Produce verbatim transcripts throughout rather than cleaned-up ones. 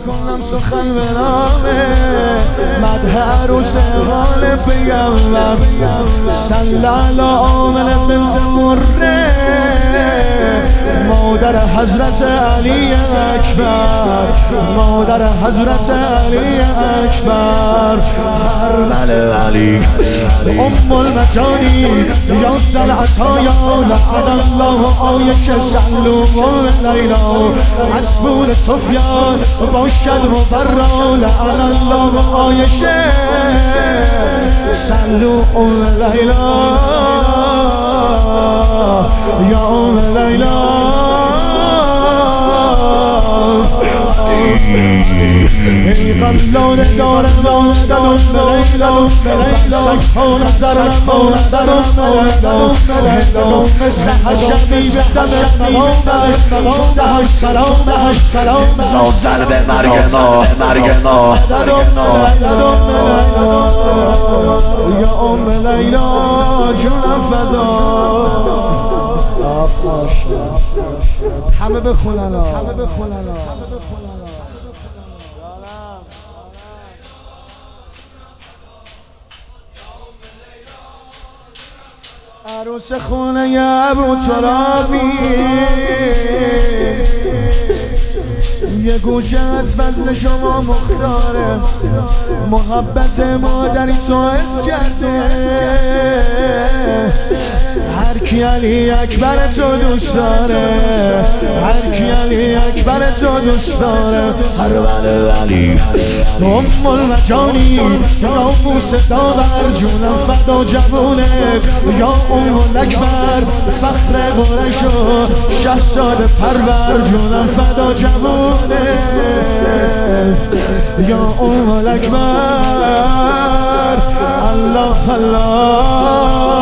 کنم سخن به نامه مدح عروس حال پیغمبر صلی علی آمن بنت مره مادر حضرت علی اکبر مادر حضرت علی اکبر هر علی ام المجانی یا سلعتایا لعن الله آیش سلو لیلا عصفور سفیان باشد مبرا لعن الله آیش سلو لیلا یا ام لیلا ای قلون دارم آمدم لیلا سکها نظرم آمدم لیلا هلو مثل حشمی به دم پیامبر چون دهش سلام دهش سلام زلزله به مرگ ما مرگ ما یا ام لیلا جونم فدا همه بخونن همه بخونن عروس خونه ابو ترابی یه گوشه از فضل شما مختاره محبت مادری تو حس کرده هر کی علی اکبر تو دوست داره هر کی علی اکبر تو دوست داره هر ول علی ام المجانی ناموس داور جونم فدا جوونه یا ام اکبر فخر قریش و شهزاده پرور جونم فدا جوونه یا ام اکبر الله الله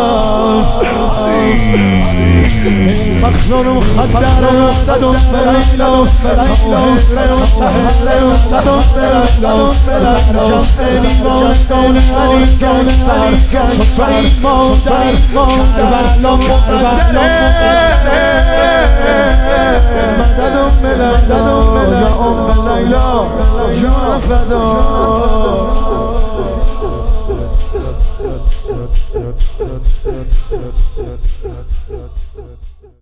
فخر مخدر صد لیلا طاهر و طهر و صد لیلا جمع لیوان علی گنفر سفری مادر کربلا مقدره مدد ام لیلا یا ام لیلا جان فدا